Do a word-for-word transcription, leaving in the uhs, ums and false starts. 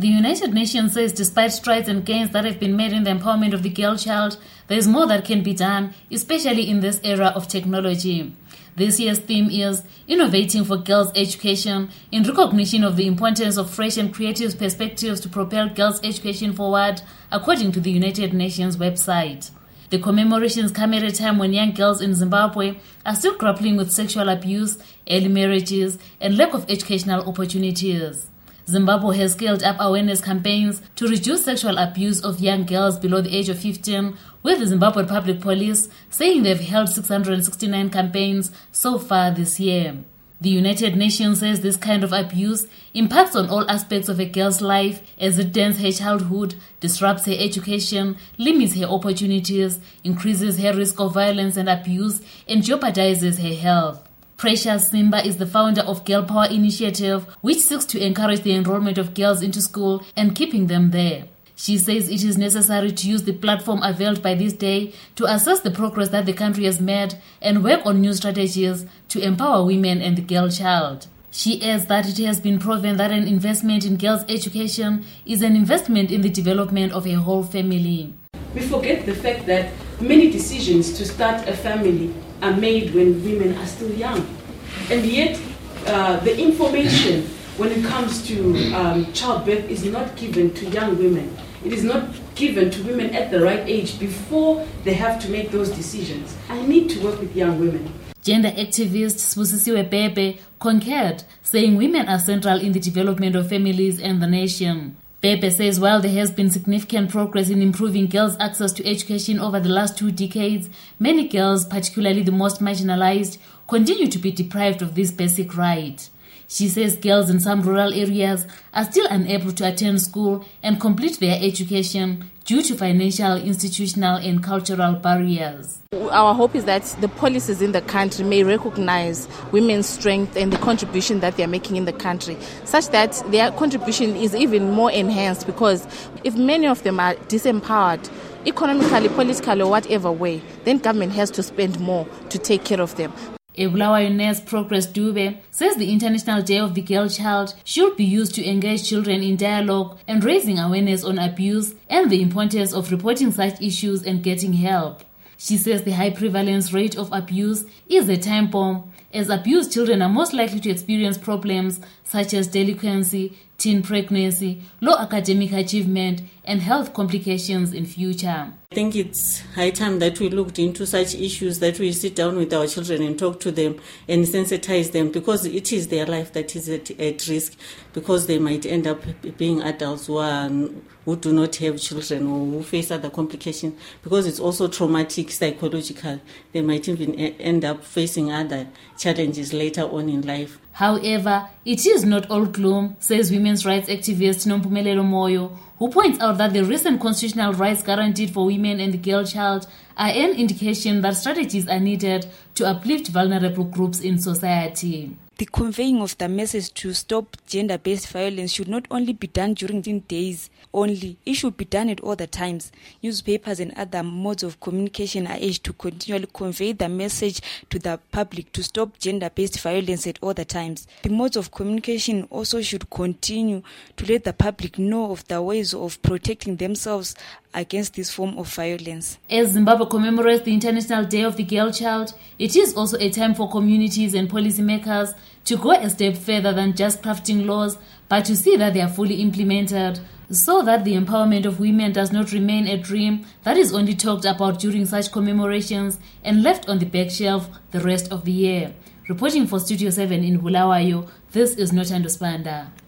The United Nations says despite strides and gains that have been made in the empowerment of the girl child, there is more that can be done, especially in this era of technology. This year's theme is Innovating for Girls' Education, in recognition of the importance of fresh and creative perspectives to propel girls' education forward, according to the United Nations website. The commemorations come at a time when young girls in Zimbabwe are still grappling with sexual abuse, early marriages, and lack of educational opportunities. Zimbabwe has scaled up awareness campaigns to reduce sexual abuse of young girls below the age of fifteen, with the Zimbabwe Public Police saying they've held six hundred sixty-nine campaigns so far this year. The United Nations says this kind of abuse impacts on all aspects of a girl's life as it dents her childhood, disrupts her education, limits her opportunities, increases her risk of violence and abuse, and jeopardizes her health. Precious Simba is the founder of Girl Power Initiative, which seeks to encourage the enrollment of girls into school and keeping them there. She says it is necessary to use the platform availed by this day to assess the progress that the country has made and work on new strategies to empower women and the girl child. She adds that it has been proven that an investment in girls' education is an investment in the development of a whole family. We forget the fact that many decisions to start a family are made when women are still young. And yet, uh, the information when it comes to um, childbirth is not given to young women. It is not given to women at the right age before they have to make those decisions. I need to work with young women. Gender activist Sibusisiwe Pepe concurred, saying women are central in the development of families and the nation. Pepe says while there has been significant progress in improving girls' access to education over the last two decades, many girls, particularly the most marginalized, continue to be deprived of this basic right. She says girls in some rural areas are still unable to attend school and complete their education due to financial, institutional, and cultural barriers. Our hope is that the policies in the country may recognize women's strength and the contribution that they are making in the country, such that their contribution is even more enhanced, because if many of them are disempowered, economically, politically, or whatever way, then government has to spend more to take care of them. Ebulawayo nurse Progress Dube says the International Day of the Girl Child should be used to engage children in dialogue and raising awareness on abuse and the importance of reporting such issues and getting help. She says the high prevalence rate of abuse is a time bomb, as abused children are most likely to experience problems such as delinquency, teen pregnancy, low academic achievement, and health complications in future. I think it's high time that we looked into such issues, that we sit down with our children and talk to them and sensitize them, because it is their life that is at, at risk, because they might end up being adults who, are, who do not have children or who face other complications, because it's also traumatic psychological. They might even end up facing other challenges later on in life. However, it is not all gloom, says women's rights activist Nompumelelo Moyo, who points out that the recent constitutional rights guaranteed for women and the girl child are an indication that strategies are needed to uplift vulnerable groups in society. The conveying of the message to stop gender-based violence should not only be done during days only, it should be done at all the times. Newspapers and other modes of communication are urged to continually convey the message to the public to stop gender-based violence at all the times. The modes of communication also should continue to let the public know of the ways of protecting themselves against this form of violence. As Zimbabwe commemorates the International Day of the Girl Child, it is also a time for communities and policymakers to go a step further than just crafting laws, but to see that they are fully implemented, so that the empowerment of women does not remain a dream that is only talked about during such commemorations and left on the back shelf the rest of the year. Reporting for Studio seven in Bulawayo, this is Nothando Spanda.